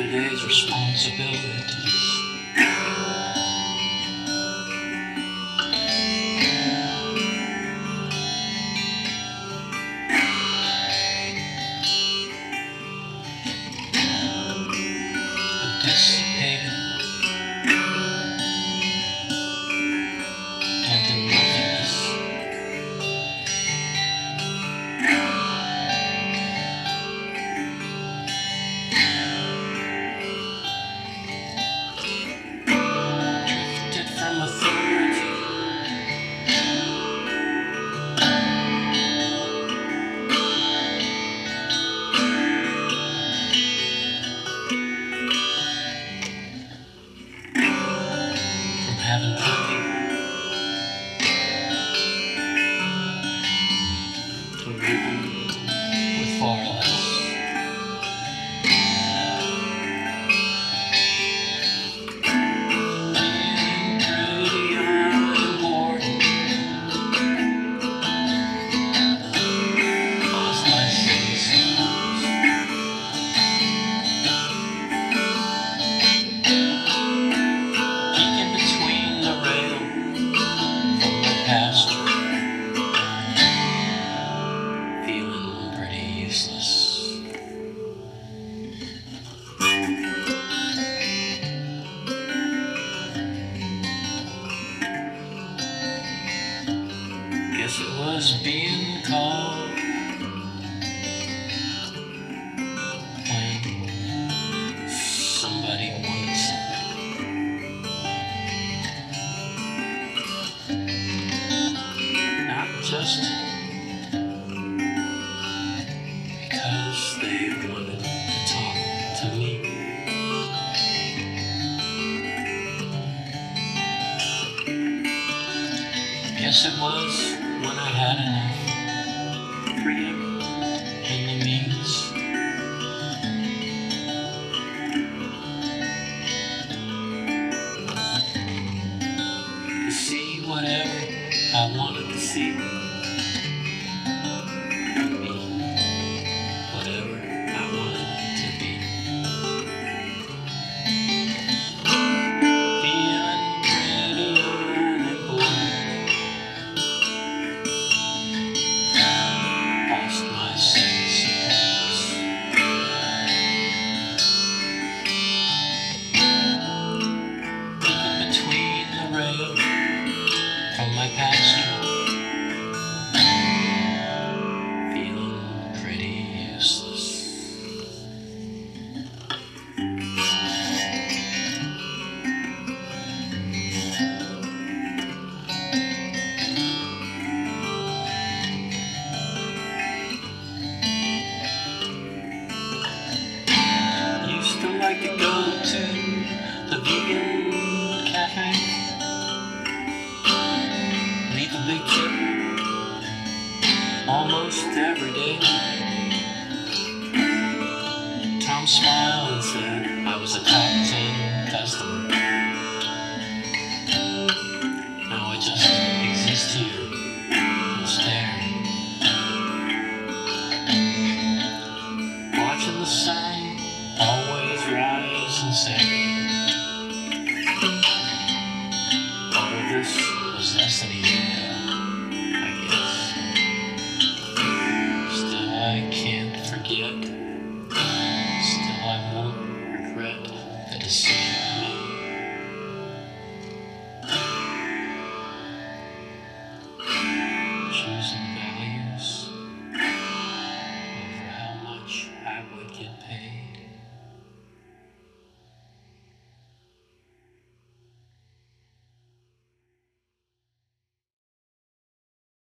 yesterday's responsibilities. Dissipated into nothingness. Drifted from authority. Having plenty to living with far less. Being pretty unimportant. Lost my sense. Peeking between the rail from the pasture, feeling pretty useless. Guess it was being called when somebody wanted something. Not just because they wanted to talk to me. Guess it was when I had enough freedom and the means to see whatever I wanted to see. Be whatever I wanted to be. Feeling pretty unimportant. Lost my sense of purpose. Peeking between the rail from my pasture, feeling pretty useless. Used to like to go to the vegan cafe. Leave a big tip almost every day. Tom smiled and said I was a top 10 customer. Now I just exist here and stare, watching the sun always rise and set. All of this was destiny, I guess. Still I can't forget. Still I won't regret the decision.